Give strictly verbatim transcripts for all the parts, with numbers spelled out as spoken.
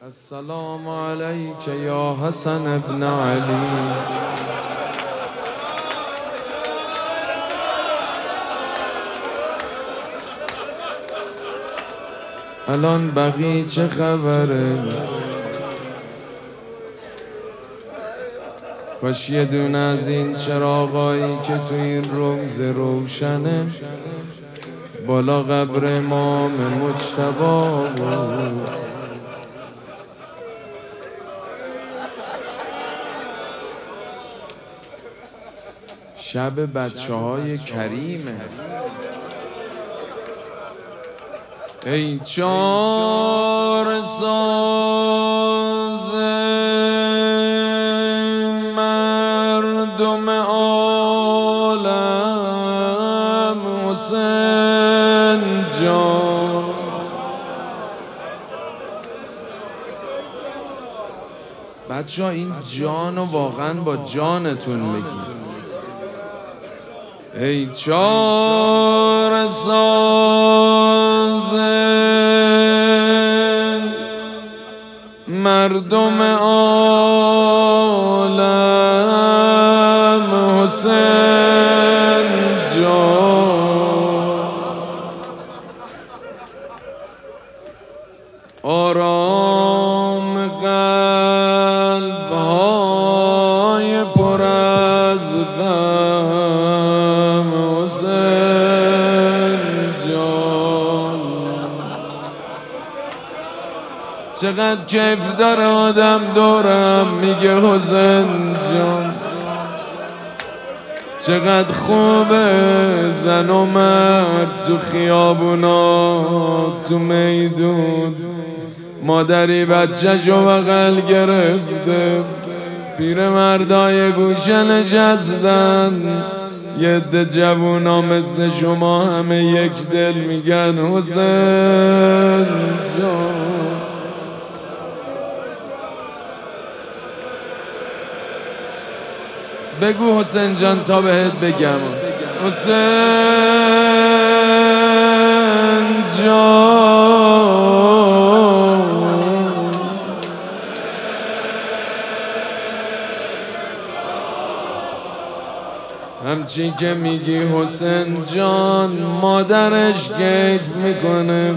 السلام عليك يا حسن ابن علي. الان بقی چه خبره؟ کاش یه دونه از این چراغایی که تو این رمز روشنه بالا قبر امام مجتبی شب بچه های کریمه. ای چار ساز مردم عالم حسین جان، بچه ها این جانو واقعا با جانتون بگید. ای چار ساز مردم عالم حسین جان، آرام قلب های پر از غم حسین جان. چقدر کیف داره آدم دورم میگه حسین جان، چقدر خوبه زن و مرد تو خیابونا تو میدون، مادری بچه شو بغل گرفته، پیر مردای گوشه نشستن، یه عده جوونا مثل شما همه یک دل میگن حسین جان. بگو حسین جان تا بهت بگم حسین جان. همچین که میگی حسین جان مادرش کیف میکنه.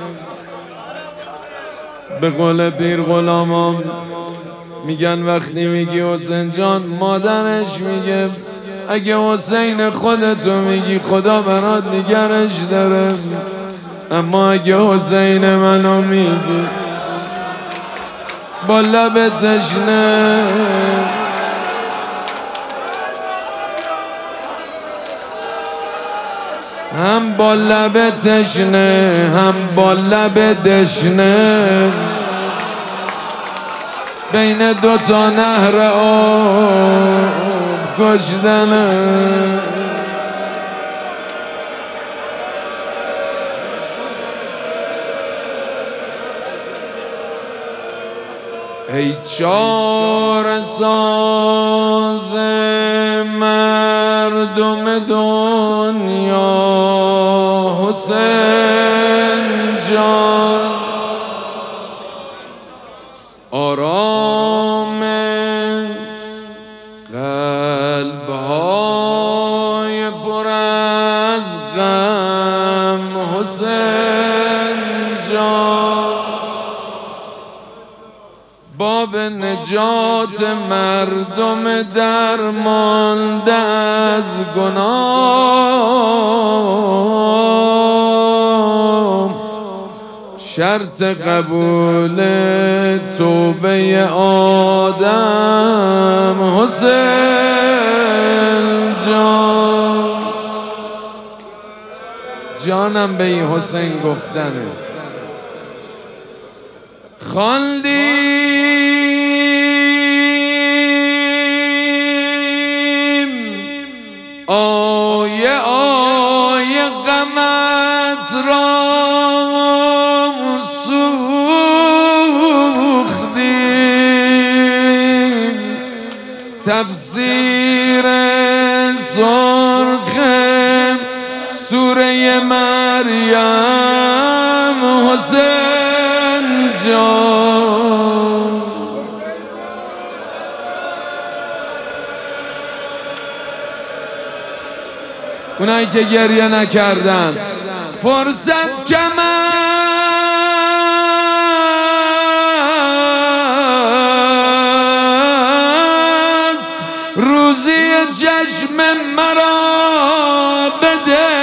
به قول پیر غلامام میگن وقتی میگی حسین جان مادرش میگه اگه حسین خودتو میگی خدا برات نگرش داره، اما اگه حسین منو میگی با لب تشنه هم با لب تشنه هم با لب دشنه بین دو تا نهر آب کشتنه. ای چار ساز مردم دنیا حسین جان، آرام قلب‌های پر از غم حسین جان، باب نجات مردم درمانده از گناه، شرط قبول توبه آدم حسین جان. جانم به این حسین گفتنه. خواندیم آیه آیه غمت را سوختیم، تفسیر سرخ سوره مریم حسین جان. اونایی که گریه نکردن. فرصت کم است، روزی چشم مرا بده،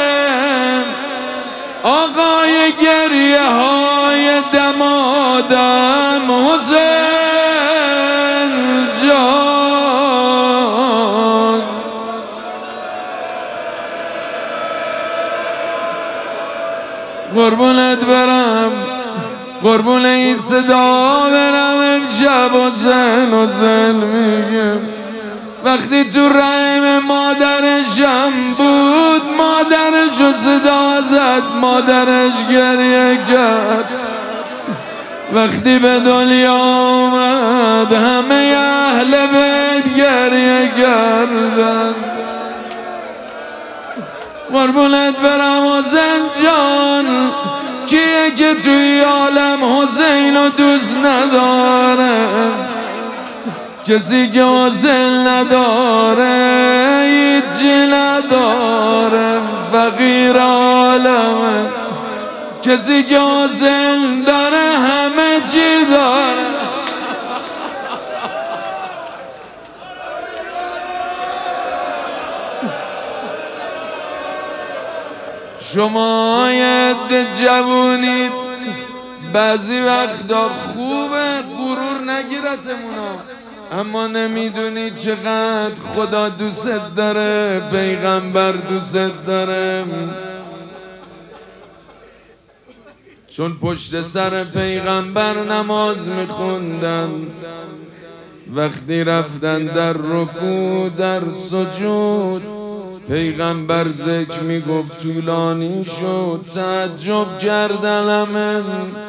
آقای گریه های دمادم حسین جان. قربونت برم، قربون این صدا برم، امشب حسین حسین میگم. وقتی تو رحم مادرشم بود، مادرش رو صدا زد، مادرش گریه کرد. وقتی به دنیا آمد همه اهل بیت گریه کردن. قربونت برم حسین جان، کیه که توی عالم حسین رو دوست نداره؟ کسی که حسین نداره هیچی نداره، فقیر عالمه. کسی که حسین داره همه چی داره. شما عده جوونید، بعضی وقتا خوبه غرور نگیرتمونا، اما نمیدونی چقدر خدا دوست داره، پیغمبر دوست داره. چون پشت سر پیغمبر نماز میخوندن، وقتی رفتن در رکوع در سجود، پیغمبر ذکر میگفت طولانی شد، تعجب کردن همه.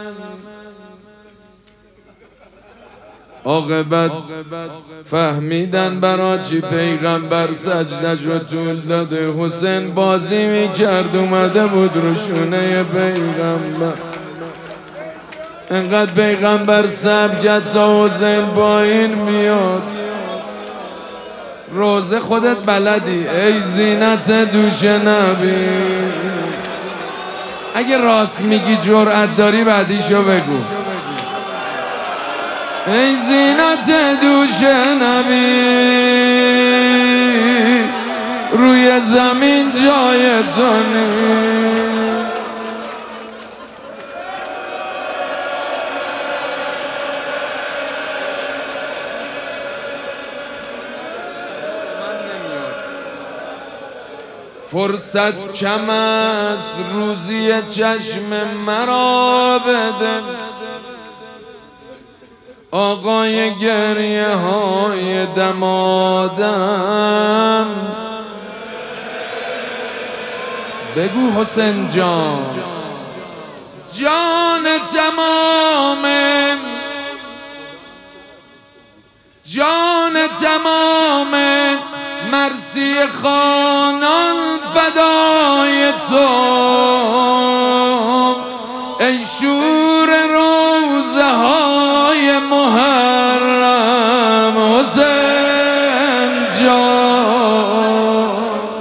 عاقبت فهمیدن برا چی پیغمبر سجدش رو طول داده. حسین بازی میکرد اومده بود رو شونه پیغمبر، انقدر پیغمبر صبر کرد تا حسین پایین میاد. روزه خودت بلدی، ای زینت دوش نبی. اگه راست میگی جرأت داری بعدیشو بگو. ای زینت دوش نبی، روی زمین جای تو نیست. فرصت کم است، روزی چشم مرا بده، آقای گریه های دمادم. بگو حسین جان، جان تمام، جان تمام مرسی خانان فدای تو، ای شور روزه های محرم حسین جان.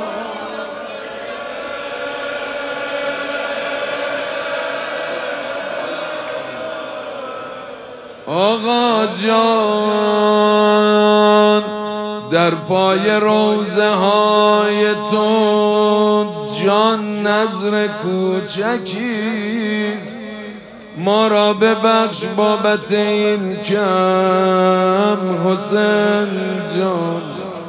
آقا جان در پای روزه های تو جان نظر کوچکیست، ما را ببخش بابت این کم حسین جان.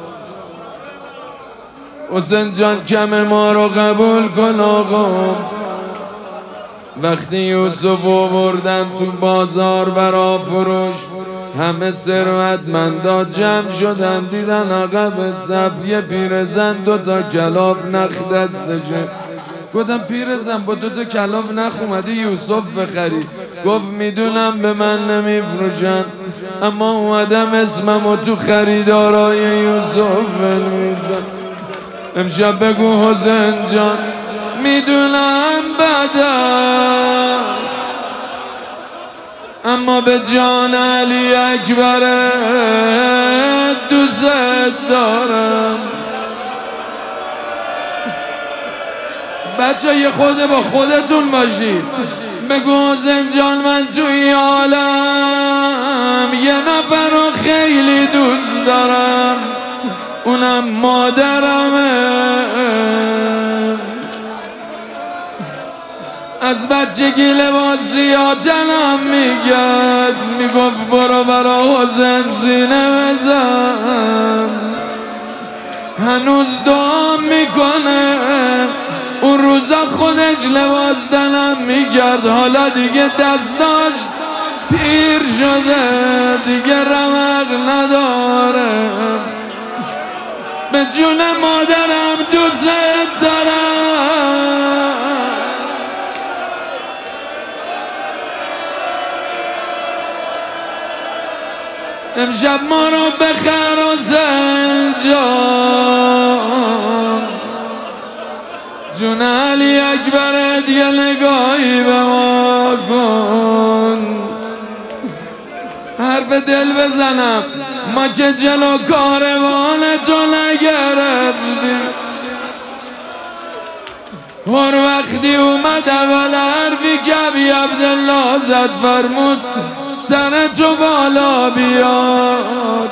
حسین جان کم ما رو قبول کن آقا. وقتی یوسف آوردن تو بازار برا فروش، همه ثروتمندا جمع شدن، دیدن عقب صف یه پیرزن دو تا کلاف نخ دستشه. گفتم پیرزن با دو تا کلاف نخ اومدی یوسف بخری؟ گفت میدونم به من نمیفروشن، اما اومدم اسممو تو خریدارای یوسف بنویسم. امشب بگو حسین جان، میدونم بدم اما به جان علی اکبر دوست دارم. بچه یه خورده با خودتون باشید. بگو زنجان من توی عالم یه نفر رو خیلی دوست دارم، اونم مادرمه. از بچگی لباسیاتنم میگد، میگفت برو برا حسین زینه بزن. هنوز دعا میکنه، اون روزا خودش لباس دلم میگرد، حالا دیگه دستاش پیر شده دیگه رمق نداره. به جون مادرم دوست دارم. امشب ما رو بخیر و زنجان، جون علی اکبرت یه نگاهی به ما کن. حرف دل بزنم، ما که جلو کاروان تو نگرفتیم، هر وقتی اومد اول حرفی که ابی عبدالله زد فرمود سر تو بالا بیاد.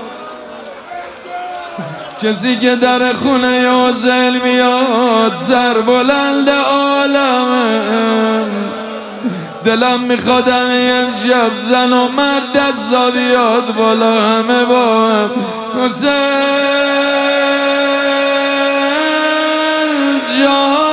کسی که در خونه یوزل میاد سر بلند عالمه. دلم میخوادم امشب زن و مرد دستا بیاد بالا همه با هم حسین جان.